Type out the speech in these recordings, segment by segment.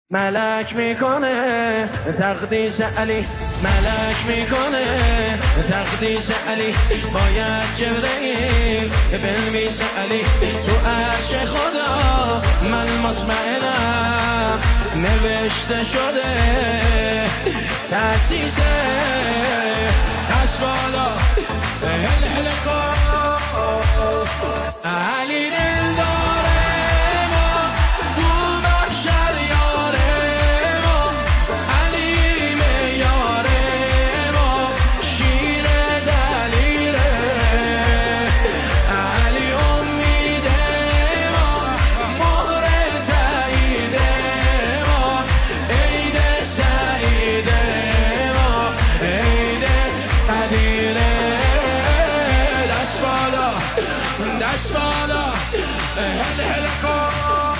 ملک میکنه تقدیس علی، ملک میکنه تقدیس علی، باید جبرئیل بنویس علی تو عرش خدا. من مطمئنم نوشته شده تأسیس اسوالا هل علی دل داره ما تو محشر یاره ما، علی میاره ما شیر دلیره، علی امید ما مهر تایید ما، عید سعید ما عید قدیره. دست بالا دست بالا هل کن.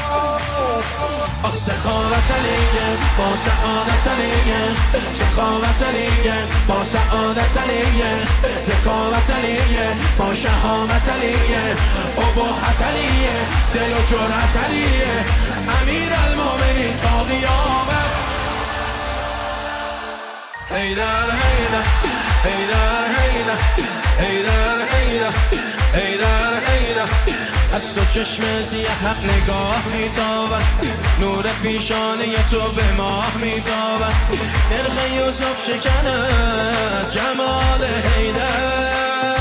سخاوت علیه با سعادت علیه، سخاوت علیه با سعادت علیه، ذکاوت علیه با شهامت علیه، اباحت علیه دل و جرأت علیه، امیر المومنین تا قیامت. حیدر حیدر حیدر حیدر حیدر حیدر حیدر حیدر. از تو چشم سیه حق نگاه میتابد، نور پیشانه تو به ماه میتابد، نرخ یوسف شکند جمال حیدر.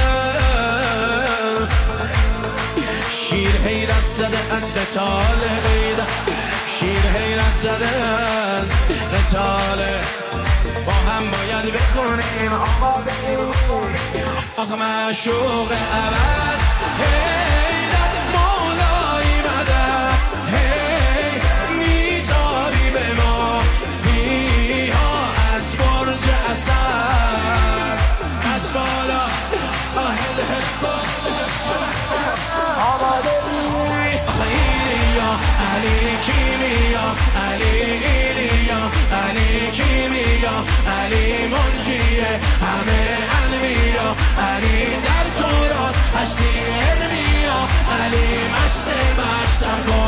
شیر حیرت زده از قتال حیدر، شیر حیرت زده از قتال. با هم باید بکنیم آقا بکنیم آقا معشوق ابد حیدر مولای مدد. هی میتابی به ما فیها از برج اسد. از بالا هل هل کن خیریا علی کیمیا علی ایلیا علی کیمیا علی منجیه همه انبیا، علی در تورات هستی ارمیا، علی مست مستم